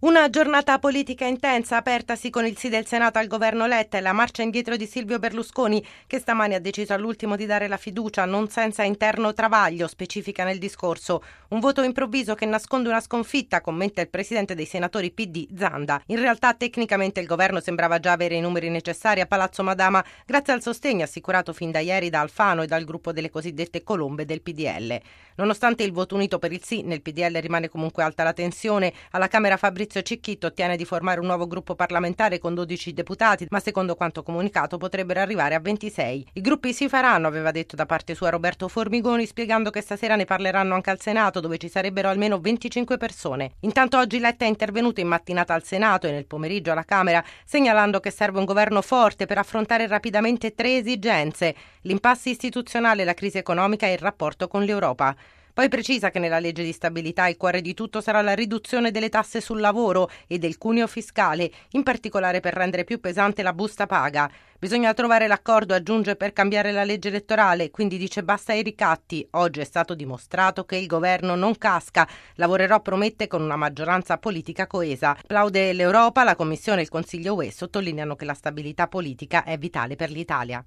Una giornata politica intensa apertasi con il sì del Senato al governo Letta e la marcia indietro di Silvio Berlusconi, che stamani ha deciso all'ultimo di dare la fiducia non senza interno travaglio, specifica nel discorso. Un voto improvviso che nasconde una sconfitta, commenta il presidente dei senatori PD Zanda. In realtà tecnicamente il governo sembrava già avere i numeri necessari a Palazzo Madama grazie al sostegno assicurato fin da ieri da Alfano e dal gruppo delle cosiddette colombe del PDL. Nonostante il voto unito per il sì, nel PDL rimane comunque alta la tensione. Alla Camera Fabrizio Cicchitto ottiene di formare un nuovo gruppo parlamentare con 12 deputati, ma secondo quanto comunicato potrebbero arrivare a 26. I gruppi si faranno, aveva detto da parte sua Roberto Formigoni, spiegando che stasera ne parleranno anche al Senato, dove ci sarebbero almeno 25 persone. Intanto oggi Letta è intervenuto in mattinata al Senato e nel pomeriggio alla Camera, segnalando che serve un governo forte per affrontare rapidamente 3 esigenze: l'impasse istituzionale, la crisi economica e il rapporto con l'Europa. Poi precisa che nella legge di stabilità il cuore di tutto sarà la riduzione delle tasse sul lavoro e del cuneo fiscale, in particolare per rendere più pesante la busta paga. Bisogna trovare l'accordo, aggiunge, per cambiare la legge elettorale, quindi dice basta ai ricatti. Oggi è stato dimostrato che il governo non casca. Lavorerò, promette, con una maggioranza politica coesa. Plaude l'Europa, la Commissione e il Consiglio UE sottolineano che la stabilità politica è vitale per l'Italia.